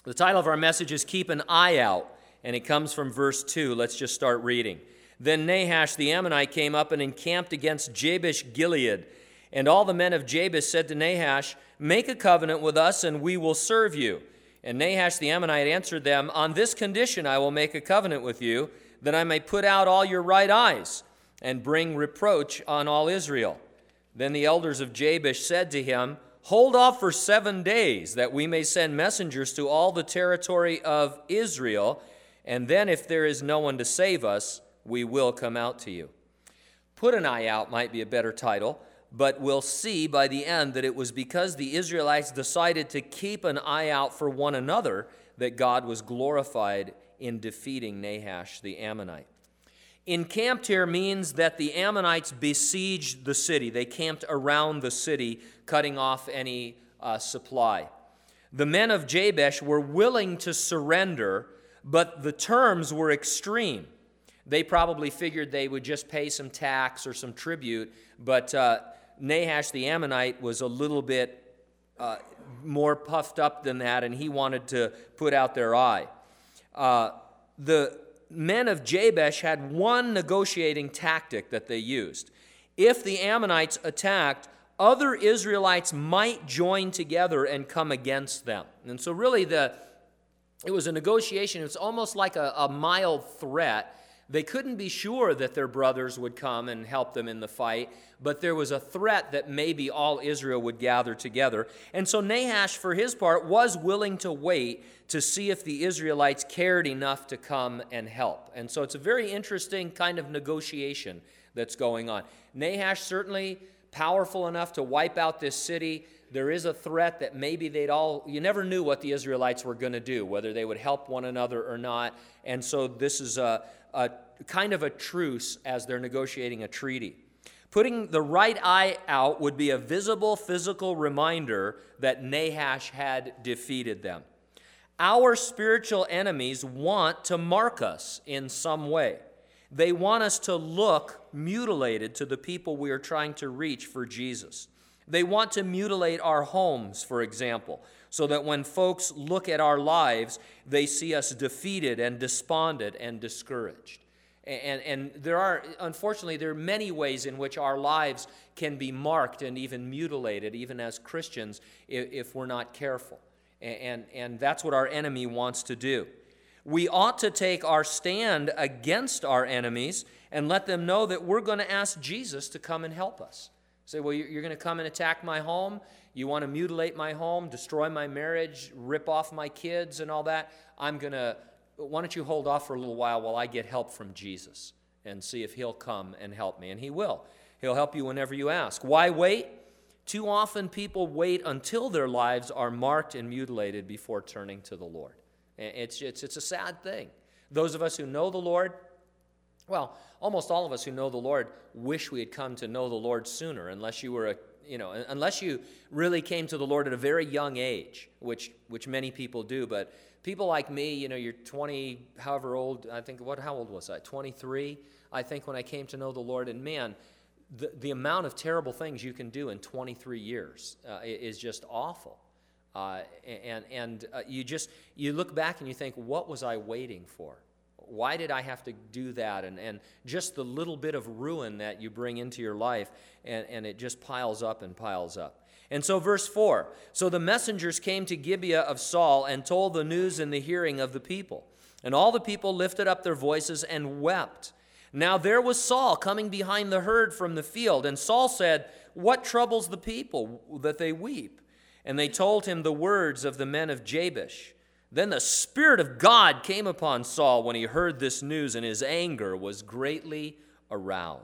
The title of our message is Keep an Eye Out, and it comes from verse 2. Let's just start reading. Then Nahash the Ammonite came up and encamped against Jabesh Gilead. And all the men of Jabesh said to Nahash, "Make a covenant with us, and we will serve you." And Nahash the Ammonite answered them, "On this condition I will make a covenant with you, that I may put out all your right eyes, and bring reproach on all Israel." Then the elders of Jabesh said to him, "Hold off for 7 days, that we may send messengers to all the territory of Israel, and then if there is no one to save us, we will come out to you." Put an eye out might be a better title, but we'll see by the end that it was because the Israelites decided to keep an eye out for one another that God was glorified in defeating Nahash the Ammonite. Encamped here means that the Ammonites besieged the city. They camped around the city, cutting off any supply. The men of Jabesh were willing to surrender, but the terms were extreme. They probably figured they would just pay some tax or some tribute, but Nahash the Ammonite was a little bit more puffed up than that, and he wanted to put out their eye. The men of Jabesh had one negotiating tactic that they used. If the Ammonites attacked, other Israelites might join together and come against them. And so really it was a negotiation. It was almost like a mild threat. They couldn't be sure that their brothers would come and help them in the fight, but there was a threat that maybe all Israel would gather together. And so Nahash, for his part, was willing to wait to see if the Israelites cared enough to come and help. And so it's a very interesting kind of negotiation that's going on. Nahash certainly powerful enough to wipe out this city. There is a threat that maybe you never knew what the Israelites were going to do, whether they would help one another or not. And so this is a kind of a truce as they're negotiating a treaty. Putting the right eye out would be a visible physical reminder that Nahash had defeated them. Our spiritual enemies want to mark us in some way. They want us to look mutilated to the people we are trying to reach for Jesus. They want to mutilate our homes, for example, so that when folks look at our lives, they see us defeated and despondent and discouraged. And unfortunately, there are many ways in which our lives can be marked and even mutilated, even as Christians, if we're not careful. And that's what our enemy wants to do. We ought to take our stand against our enemies and let them know that we're going to ask Jesus to come and help us. Say, well, you're going to come and attack my home? You want to mutilate my home, destroy my marriage, rip off my kids and all that? Why don't you hold off for a little while I get help from Jesus and see if he'll come and help me? And he will. He'll help you whenever you ask. Why wait? Too often people wait until their lives are marked and mutilated before turning to the Lord. It's a sad thing. Those of us who know the Lord, well, almost all of us who know the Lord wish we had come to know the Lord sooner, unless you really came to the Lord at a very young age, which many people do. But people like me, you're 20, however old, how old was I? 23, I think, when I came to know the Lord. And man, the amount of terrible things you can do in 23 years is just awful. You look back and you think, what was I waiting for? Why did I have to do that? And just the little bit of ruin that you bring into your life, and it just piles up and piles up. And so verse 4, so the messengers came to Gibeah of Saul and told the news in the hearing of the people. And all the people lifted up their voices and wept. Now there was Saul coming behind the herd from the field, and Saul said, "What troubles the people that they weep?" And they told him the words of the men of Jabesh. Then the Spirit of God came upon Saul when he heard this news, and his anger was greatly aroused.